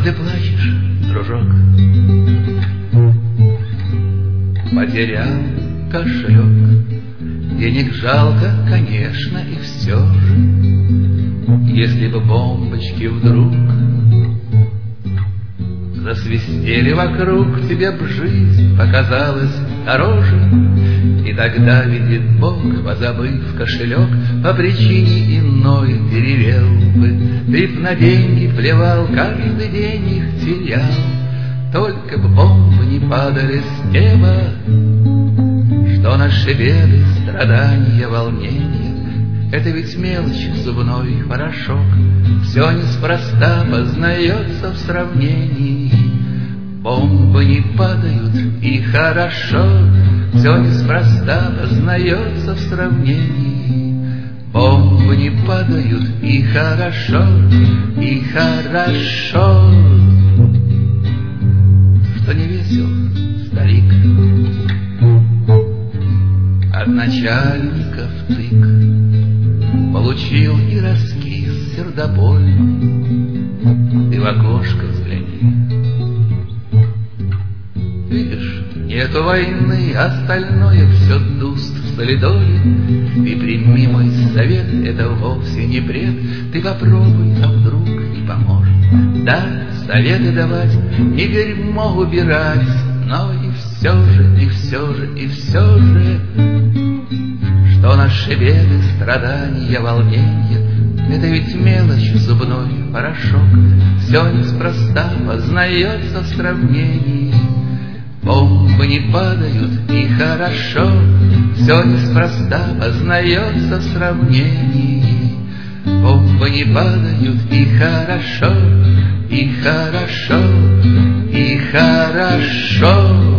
ты плачешь, дружок? Потерял кошелек. Денег жалко, конечно, и все же, если бы бомбочки вдруг засвистели вокруг, тебе б жизнь показалась дороже. И тогда, видит Бог, позабыв кошелек, по причине иной перевел бы. Ты б на деньги плевал, каждый день их терял. Только б бомбы не падали с неба, что наши беды, страдания, волнения — это ведь мелочь, зубной порошок. Все неспроста познается в сравнении. Бомбы не падают, и хорошо. Все неспроста познается в сравнении. Бомбы не падают, и хорошо, и хорошо. Что не весел, старик, от начальников тык получил и раскис сердобольно. Ты в окошко взгляни. Видишь, нету войны, остальное все дуст в солидоле. Ты прими мой совет, это вовсе не бред. Ты попробуй, а вдруг и поможет. Да, советы давать, не дерьмо убирать, но и все же, и все же, и все же, что наши беды, страдания, волнения — это ведь мелочь, зубной порошок. Все неспроста познается в сравнении. Бомбы не падают, и хорошо. Все неспроста познается в сравнении. Бомбы не падают, и хорошо, и хорошо, и хорошо.